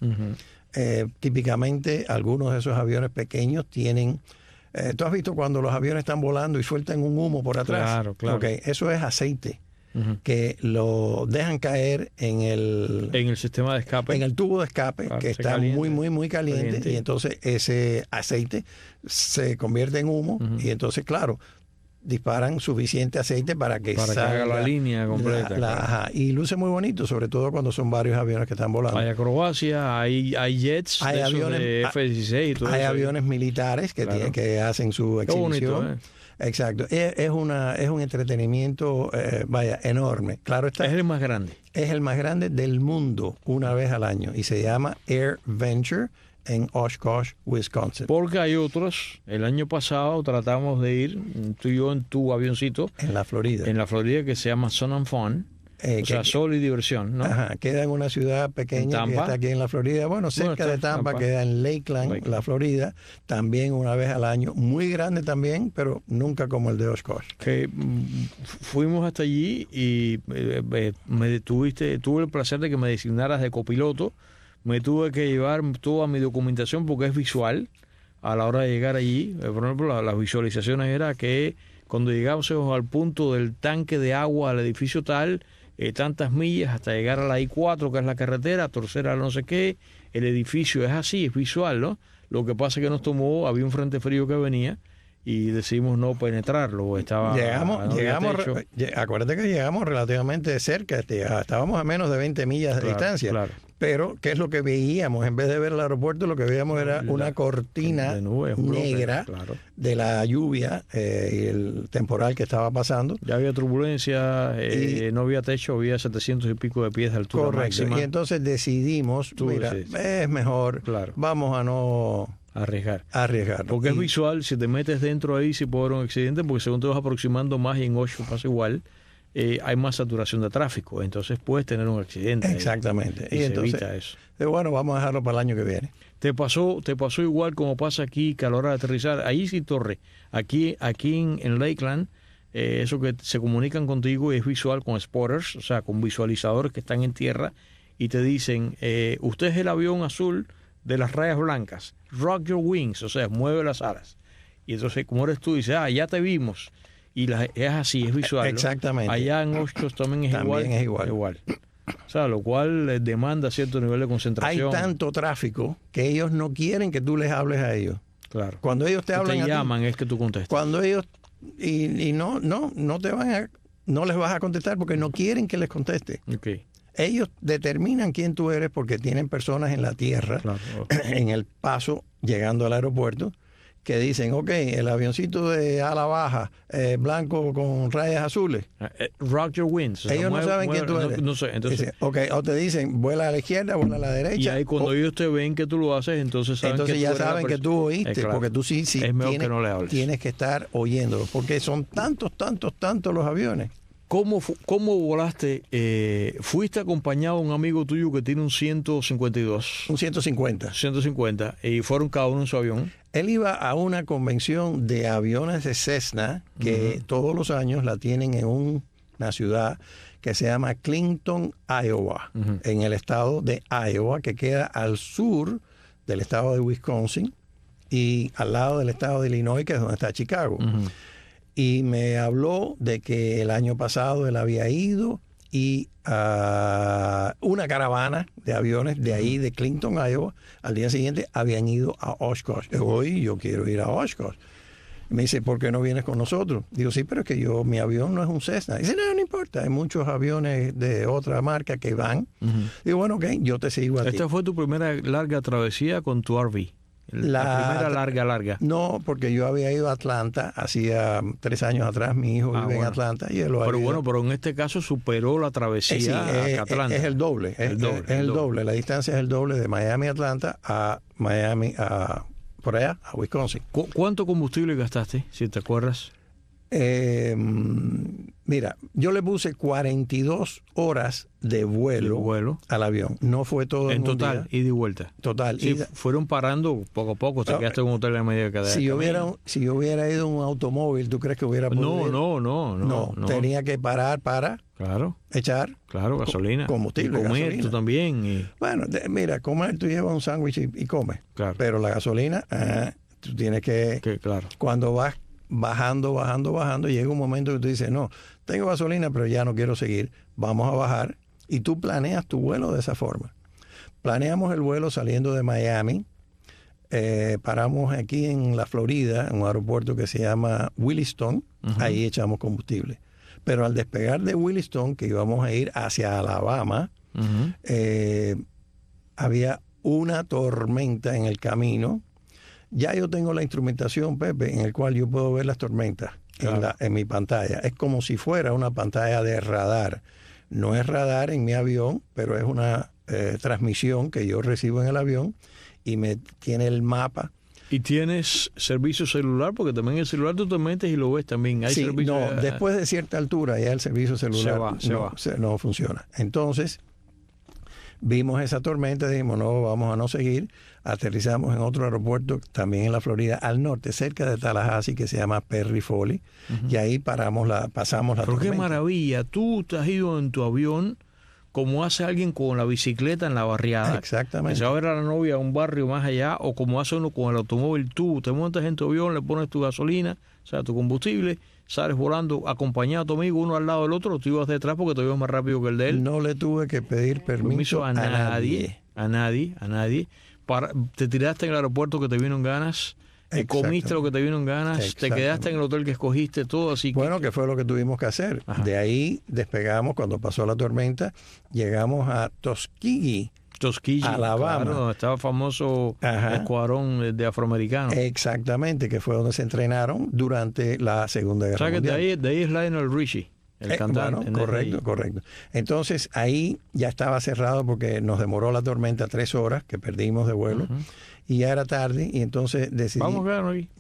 Típicamente algunos de esos aviones pequeños tienen... ¿tú has visto cuando los aviones están volando y sueltan un humo por atrás? Claro, claro. Okay, eso es aceite. Que lo dejan caer en el sistema de escape, en el tubo de escape, que está caliente, muy caliente, y entonces ese aceite se convierte en humo y entonces claro, disparan suficiente aceite para que haga la línea completa. Y luce muy bonito, sobre todo cuando son varios aviones que están volando. Hay acrobacia, hay jets, hay aviones de F-16 y todo hay eso. aviones militares que que hacen su exhibición. Bonito, Exacto, es un entretenimiento enorme. Claro está. Es el más grande. Es el más grande del mundo una vez al año y se llama Air Venture en Oshkosh, Wisconsin. Porque hay otros. El año pasado tratamos de ir, tú y yo en tu avioncito. En la Florida. En la Florida, que se llama Sun and Fun. O sea, sol y diversión, ¿no? Ajá, queda en una ciudad pequeña que está aquí en la Florida. Bueno, cerca de Tampa, queda en Lakeland, la Florida. También una vez al año. Muy grande también, pero nunca como el de Oshkosh. Que fuimos hasta allí y tuve el placer de que me designaras de copiloto. Me tuve que llevar toda mi documentación porque es visual a la hora de llegar allí. Por ejemplo, las visualizaciones era que cuando llegamos al punto del tanque de agua al edificio tal, tantas millas hasta llegar a la I-4, que es la carretera, torcer a no sé qué, el edificio es así, es visual, ¿no? Lo que pasa es que había un frente frío que venía y decidimos no penetrarlo. Acuérdate que llegamos relativamente cerca, estábamos a menos de 20 millas de distancia. Claro. Pero, ¿qué es lo que veíamos? En vez de ver el aeropuerto, lo que veíamos era una cortina negra de la lluvia y el temporal que estaba pasando. Ya había turbulencia, no había techo, había 700 y pico de pies de altura máxima. Y entonces decidimos, es mejor, vamos a no... Arriesgar. Porque es visual, si te metes dentro ahí sí puede haber un accidente, porque según te vas aproximando más y en 8 pasa igual, hay más saturación de tráfico, entonces puedes tener un accidente. Exactamente. Y entonces, evita eso. Bueno, vamos a dejarlo para el año que viene. ¿Te pasó igual como pasa aquí, que a la hora de aterrizar, ahí sí, Torre, aquí en Lakeland, eso que se comunican contigo y es visual con spotters, o sea, con visualizadores que están en tierra y te dicen, usted es el avión azul de las rayas blancas, rock your wings, o sea, mueve las alas. Y entonces, como eres tú, dices, ya te vimos. Y es así, es visual. Exactamente. ¿No? Allá en Oshkosh también es igual. O sea, lo cual demanda cierto nivel de concentración. Hay tanto tráfico que ellos no quieren que tú les hables a ellos. Claro. Cuando ellos te hablan te llaman, es que tú contestas. Cuando ellos y no les vas a contestar porque no quieren que les conteste. Okay. Ellos determinan quién tú eres porque tienen personas en la tierra, en el paso, llegando al aeropuerto, que dicen, el avioncito de ala baja, blanco con rayas azules. Rock your wings. Ellos no saben quién tú eres. No sé. Entonces, dicen, o te dicen, vuela a la izquierda, vuela a la derecha. Y ahí cuando ellos te ven que tú lo haces, entonces saben que ya saben que tú oíste, porque tú sí es mejor que no le hables. Tienes que estar oyéndolo, porque son tantos los aviones. ¿Cómo volaste? ¿Fuiste acompañado de un amigo tuyo que tiene un 152? Un 150. 150. ¿Y fueron cada uno en su avión? Él iba a una convención de aviones de Cessna que todos los años la tienen en una ciudad que se llama Clinton, Iowa, en el estado de Iowa, que queda al sur del estado de Wisconsin y al lado del estado de Illinois, que es donde está Chicago. Y me habló de que el año pasado él había ido y una caravana de aviones de ahí, de Clinton, Iowa, al día siguiente habían ido a Oshkosh. Hoy yo quiero ir a Oshkosh. Me dice, ¿por qué no vienes con nosotros? Digo, sí, pero es que mi avión no es un Cessna. Dice, no importa, hay muchos aviones de otra marca que van. Digo, bueno, ok, yo te sigo a ti. ¿Esta fue tu primera larga travesía con tu RV? La primera larga. No, porque yo había ido a Atlanta, hacía 3 años atrás, mi hijo vive en Atlanta. Y él lo pero había bueno, pero en este caso superó la travesía a Atlanta. Es el doble, es el doble. La distancia es el doble de Miami, Atlanta, a Miami, por allá, a Wisconsin. ¿Cuánto combustible gastaste, si te acuerdas? Mira, yo le puse 42 horas de vuelo al avión. No fue todo en un total, día. ida y vuelta. Total. Sí, fueron parando poco a poco, te quedaste en un hotel a media cadena. Si yo hubiera ido en un automóvil, ¿tú crees que hubiera podido ir? No. Tenía que parar para echar gasolina. Combustible. Y comer gasolina. tú también. Bueno, mira, comer, tú llevas un sándwich y comes. Claro. Pero la gasolina, tú tienes que claro. Cuando vas bajando, llega un momento que tú dices, no, tengo gasolina, pero ya no quiero seguir, vamos a bajar, y tú planeas tu vuelo de esa forma. Planeamos el vuelo saliendo de Miami, paramos aquí en la Florida, en un aeropuerto que se llama Williston, ahí echamos combustible. Pero al despegar de Williston, que íbamos a ir hacia Alabama, había una tormenta en el camino. Ya yo tengo la instrumentación, Pepe, en el cual yo puedo ver las tormentas en mi pantalla. Es como si fuera una pantalla de radar. No es radar en mi avión, pero es una transmisión que yo recibo en el avión y me tiene el mapa. ¿Y tienes servicio celular? Porque también el celular tú te metes y lo ves también. ¿Hay servicio? No, después de cierta altura ya el servicio celular no funciona. Entonces, vimos esa tormenta, dijimos, no, vamos a no seguir. Aterrizamos en otro aeropuerto, también en la Florida, al norte, cerca de Tallahassee, que se llama Perry Foley, y ahí pasamos la tormenta. Pero qué maravilla, tú te has ido en tu avión como hace alguien con la bicicleta en la barriada. Exactamente. Que se va a ver a la novia a un barrio más allá, o como hace uno con el automóvil. Tú te montas en tu avión, le pones tu gasolina, o sea, tu combustible, sales volando acompañado a tu amigo, uno al lado del otro, tú ibas detrás porque te ibas más rápido que el de él. No le tuve que pedir permiso a nadie. A nadie. Te tiraste en el aeropuerto que te vino en ganas, comiste lo que te vino en ganas, te quedaste en el hotel que escogiste, todo así. Bueno, que fue lo que tuvimos que hacer. Ajá. De ahí despegamos cuando pasó la tormenta, llegamos a Tuskegee, Alabama. Claro, donde estaba famoso escuadrón de afroamericanos. Exactamente, que fue donde se entrenaron durante la Segunda Guerra Mundial. O sea, que de ahí es Lionel Richie. El cantante. Bueno, correcto. Entonces ahí ya estaba cerrado porque nos demoró la tormenta 3 horas que perdimos de vuelo y ya era tarde y entonces decidimos... Vamos a quedarnos aquí.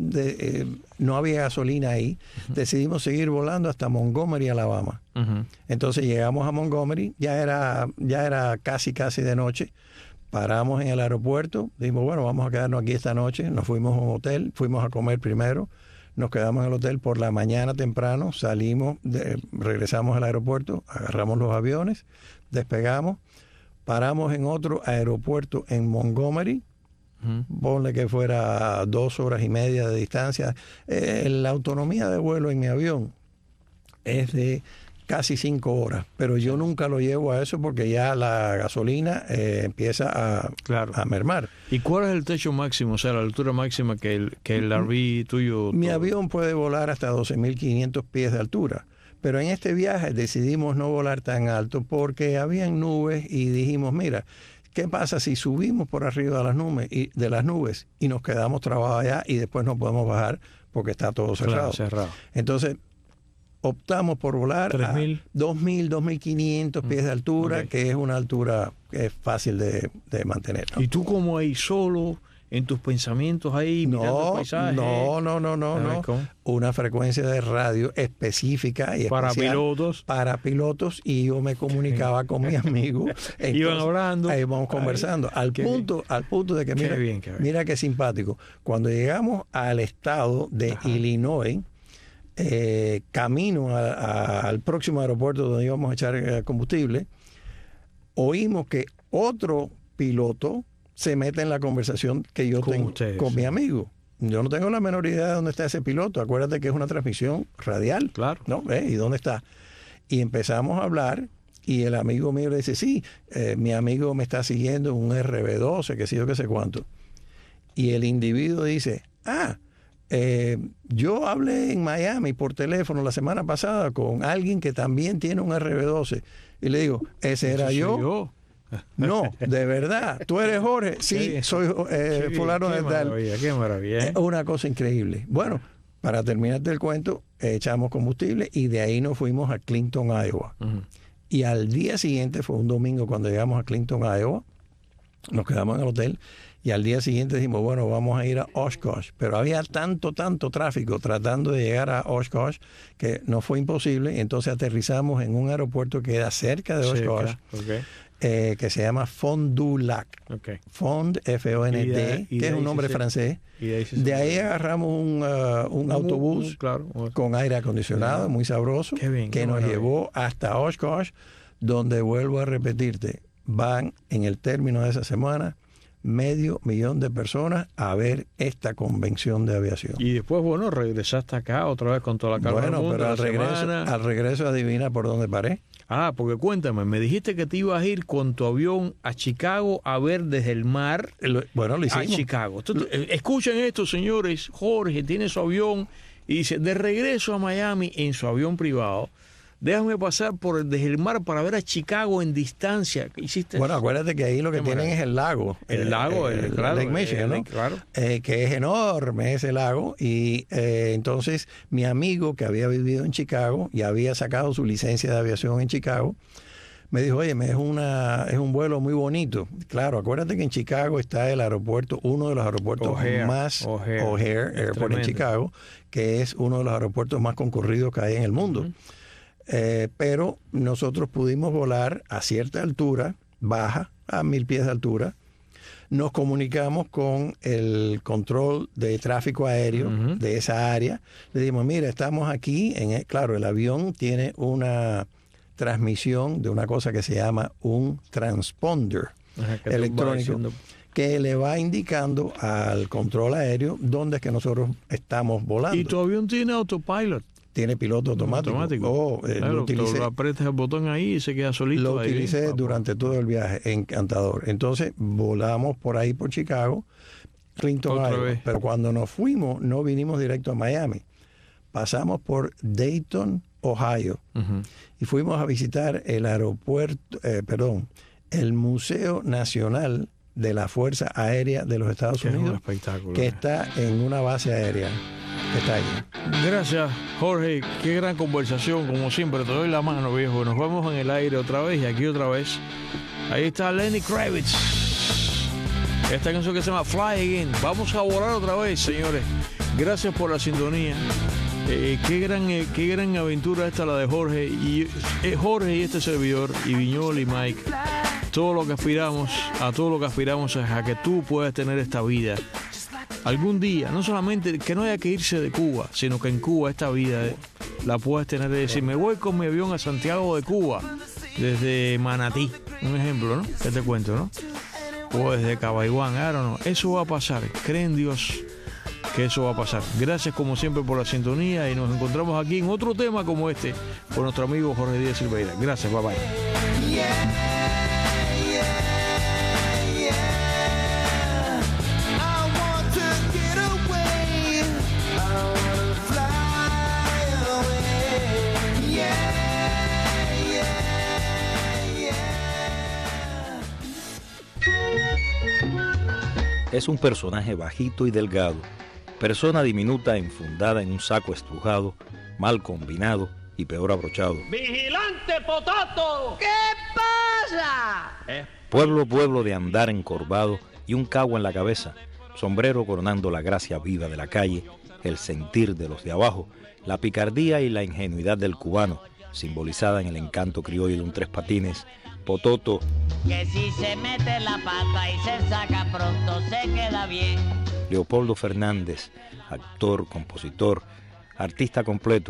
No había gasolina ahí. Decidimos seguir volando hasta Montgomery, Alabama. Entonces llegamos a Montgomery, ya era casi de noche. Paramos en el aeropuerto, dijimos, bueno, vamos a quedarnos aquí esta noche. Nos fuimos a un hotel, fuimos a comer primero. Nos quedamos en el hotel por la mañana temprano, regresamos al aeropuerto, agarramos los aviones, despegamos, paramos en otro aeropuerto en Montgomery, ponle que fuera 2 horas y media de distancia. La autonomía de vuelo en mi avión es de casi 5 horas, pero yo nunca lo llevo a eso porque ya la gasolina empieza a mermar. ¿Y cuál es el techo máximo, o sea, la altura máxima que el RV tuyo? Mi avión puede volar hasta 12.500 pies de altura, pero en este viaje decidimos no volar tan alto porque habían nubes y dijimos, mira, ¿qué pasa si subimos por arriba de las nubes y nos quedamos trabados allá y después no podemos bajar porque está todo cerrado? Entonces, optamos por volar a 2.000, 2.500 pies de altura, que es una altura que es fácil de mantener, ¿no? ¿Y tú como ahí solo, en tus pensamientos ahí, mirando el paisaje? No. Una frecuencia de radio específica y para pilotos, y yo me comunicaba con mi amigo. Iban hablando. Ahí vamos conversando. Al punto de que, mira qué simpático. Cuando llegamos al estado de Illinois, camino al próximo aeropuerto donde íbamos a echar combustible, oímos que otro piloto se mete en la conversación que yo tengo con mi amigo. Yo no tengo la menor idea de dónde está ese piloto. Acuérdate que es una transmisión radial. Claro. ¿No? ¿Y dónde está? Y empezamos a hablar y el amigo mío le dice, sí, mi amigo me está siguiendo en un RB12, que sé yo, qué sé cuánto. Y el individuo dice, yo hablé en Miami por teléfono la semana pasada con alguien que también tiene un RB12. Y le digo, ¿ese era yo? No, de verdad. ¿Tú eres Jorge? Sí, soy fulano de tal. Qué maravilla. Es una cosa increíble. Bueno, para terminarte el cuento, echamos combustible y de ahí nos fuimos a Clinton, Iowa. Y al día siguiente, fue un domingo cuando llegamos a Clinton, Iowa, nos quedamos en el hotel y al día siguiente dijimos, bueno, vamos a ir a Oshkosh. Pero había tanto tráfico tratando de llegar a Oshkosh que no fue imposible. Entonces aterrizamos en un aeropuerto que queda cerca de Oshkosh. Que se llama Fond du Lac. Fond, F-O-N-D, que es un nombre francés. De ahí agarramos un autobús con aire acondicionado, muy sabroso, que nos llevó hasta Oshkosh, donde, vuelvo a repetirte, van en el término de esa semana 500,000 de personas a ver esta convención de aviación. Y después, bueno, regresaste acá otra vez con toda la calma del mundo. Pero al regreso, adivina por dónde paré. Porque cuéntame, me dijiste que te ibas a ir con tu avión a Chicago a ver desde el mar lo hicimos. A Chicago. Escuchen esto, señores. Jorge tiene su avión y dice, de regreso a Miami en su avión privado, déjame pasar desde el mar para ver a Chicago en distancia. ¿Qué hiciste? Bueno, acuérdate que ahí lo que tienen es el lago. El lago, claro. Lake Michigan, ¿no? Claro. Que es enorme ese lago. Y entonces mi amigo que había vivido en Chicago y había sacado su licencia de aviación en Chicago, me dijo, oye, es un vuelo muy bonito. Claro, acuérdate que en Chicago está el aeropuerto, uno de los aeropuertos O'Hare Airport en Chicago, que es uno de los aeropuertos más concurridos que hay en el mundo. Pero nosotros pudimos volar a cierta altura, baja, a 1,000 pies de altura. Nos comunicamos con el control de tráfico aéreo de esa área. Le dijimos, mira, estamos aquí. Claro, el avión tiene una transmisión de una cosa que se llama un transponder electrónico, que le va indicando al control aéreo dónde es que nosotros estamos volando. ¿Y tu avión tiene autopilot? Tiene piloto automático. Lo aprietas el botón ahí y se queda solito. Lo utilicé durante todo el viaje, encantador. Entonces volamos por ahí por Chicago, Clinton, Iowa. Pero cuando nos fuimos, no vinimos directo a Miami. Pasamos por Dayton, Ohio. Y fuimos a visitar el el Museo Nacional de la Fuerza Aérea de los Estados Unidos, que está en una base aérea. Está ahí. Gracias, Jorge. Qué gran conversación, como siempre. Te doy la mano, viejo. Nos vamos en el aire otra vez y aquí otra vez. Ahí está Lenny Kravitz. Esta canción que se llama Fly Again. Vamos a volar otra vez, señores. Gracias por la sintonía. Qué gran aventura esta la de Jorge y este servidor, y Viñol y Mike. Todo lo que aspiramos es a que tú puedas tener esta vida algún día, no solamente que no haya que irse de Cuba, sino que en Cuba esta vida la puedes tener. De decir, me voy con mi avión a Santiago de Cuba, desde Manatí, un ejemplo, ¿no? ¿Qué te cuento, no? O desde Cabaiguán, no. Eso va a pasar, cree en Dios que eso va a pasar. Gracias como siempre por la sintonía y nos encontramos aquí en otro tema como este con nuestro amigo Jorge Díaz Silveira. Gracias, bye bye. Es un personaje bajito y delgado, persona diminuta enfundada en un saco estrujado, mal combinado y peor abrochado. ¡Vigilante Potato! ¿Qué pasa? Pueblo de andar encorvado y un cagua en la cabeza, sombrero coronando la gracia viva de la calle, el sentir de los de abajo, la picardía y la ingenuidad del cubano, simbolizada en el encanto criollo de un tres patines. Pototo, que si se mete la pata y se saca pronto se queda bien. Leopoldo Fernández, actor, compositor, artista completo,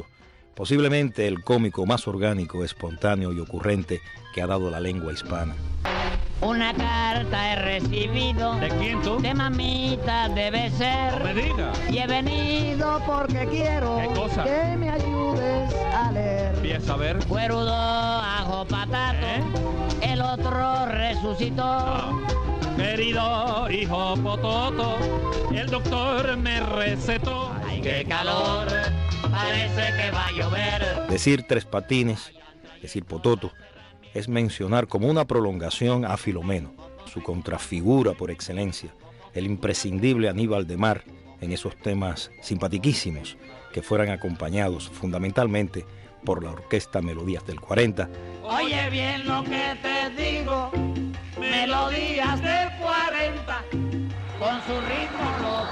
posiblemente el cómico más orgánico, espontáneo y ocurrente que ha dado la lengua hispana. Una carta he recibido. ¿De quién tú? De mamita debe ser. No me digas. Y he venido porque quiero. ¿Qué cosa? Que me ayudes a leer. Empieza a ver. Cuerudo, ajo, patato. El otro resucitó. Querido hijo Pototo, el doctor me recetó. Ay, qué calor, parece que va a llover. Decir Tres Patines, decir Pototo, es mencionar como una prolongación a Filomeno, su contrafigura por excelencia, el imprescindible Aníbal de Mar en esos temas simpatiquísimos que fueran acompañados fundamentalmente por la orquesta Melodías del 40. Oye bien lo que te digo, Melodías del 40, con su ritmo lo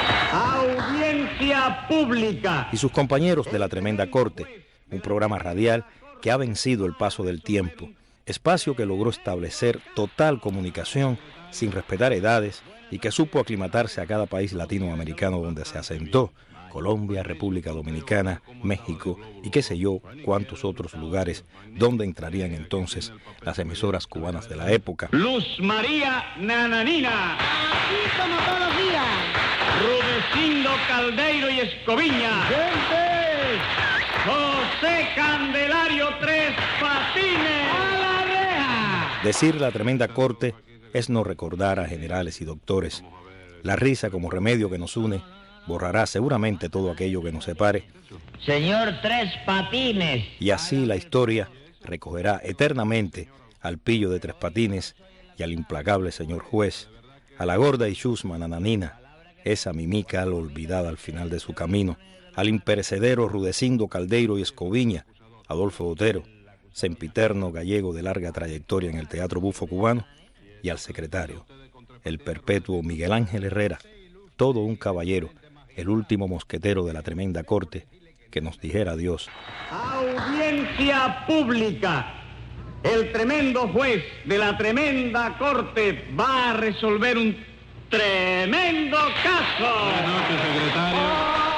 Audiencia pública. Y sus compañeros de La Tremenda Corte, un programa radial que ha vencido el paso del tiempo, espacio que logró establecer total comunicación sin respetar edades y que supo aclimatarse a cada país latinoamericano donde se asentó, Colombia, República Dominicana, México y qué sé yo cuántos otros lugares donde entrarían entonces las emisoras cubanas de la época. Luz María Nananina. Aquí como todos los días. Rudecindo Caldeiro y Escoviña. ¡Gente! José Candelario Tres Patines. ¡A la reja! Decir La Tremenda Corte es no recordar a generales y doctores. La risa como remedio que nos une borrará seguramente todo aquello que nos separe. Señor Tres Patines. Y así la historia recogerá eternamente al pillo de Tres Patines y al implacable señor juez, a la gorda y chusma Nananina, esa mimica olvidada al final de su camino, al imperecedero Rudecindo Caldeiro y Escoviña, Adolfo Botero, sempiterno gallego de larga trayectoria en el teatro bufo cubano, y al secretario, el perpetuo Miguel Ángel Herrera, todo un caballero, el último mosquetero de La Tremenda Corte, que nos dijera adiós. Audiencia pública. El tremendo juez de La Tremenda Corte va a resolver un tremendo caso. Buenas noches, secretario.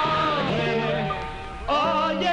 Oye,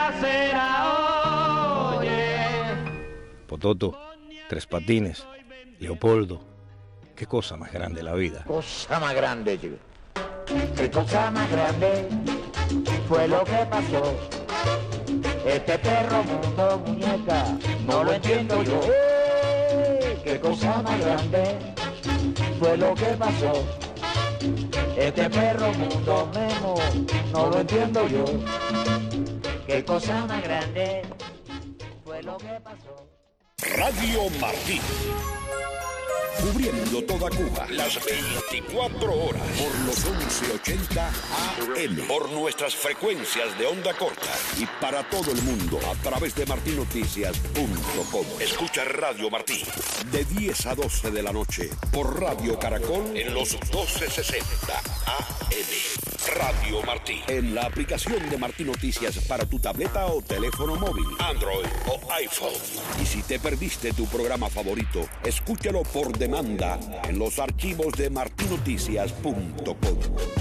casera, oye. Pototo, Tres Patines, Leopoldo, qué cosa más grande la vida. Cosa más grande, chico. Qué cosa más grande fue lo que pasó. Este perro mundo, muñeca, no lo entiendo yo. Qué cosa más grande fue lo que pasó. Este perro mundo, Memo, no lo entiendo yo. Qué cosa más grande fue lo que pasó. Radio Martí. Cubriendo toda Cuba, las 24 horas, por los 1180 AM, por nuestras frecuencias de onda corta y para todo el mundo a través de martinoticias.com. Escucha Radio Martí de 10 a 12 de la noche por Radio Caracol en los 1260 AM. Radio Martí, en la aplicación de Martí Noticias para tu tableta o teléfono móvil, Android o iPhone. Y si te perdiste tu programa favorito, escúchalo por demanda en los archivos de martinoticias.com.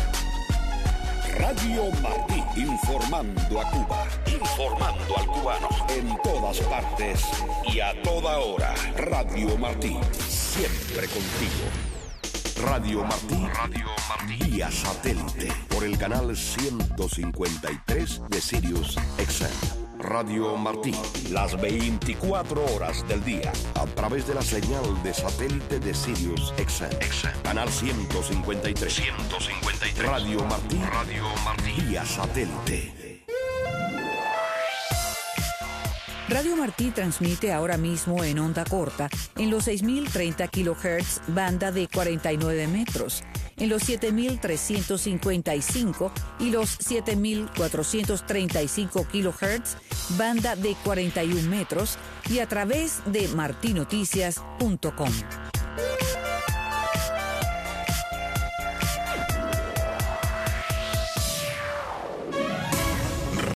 Radio Martí, informando a Cuba, informando al cubano, en todas partes y a toda hora. Radio Martí, siempre contigo. Radio Martí, vía satélite, por el canal 153 de Sirius XM. Radio Martí, las 24 horas del día, a través de la señal de satélite de Sirius XM. Canal 153. Radio Martí, vía satélite. Radio Martí transmite ahora mismo en onda corta en los 6.030 kHz banda de 49 metros, en los 7.355 y los 7.435 kHz banda de 41 metros y a través de martinoticias.com.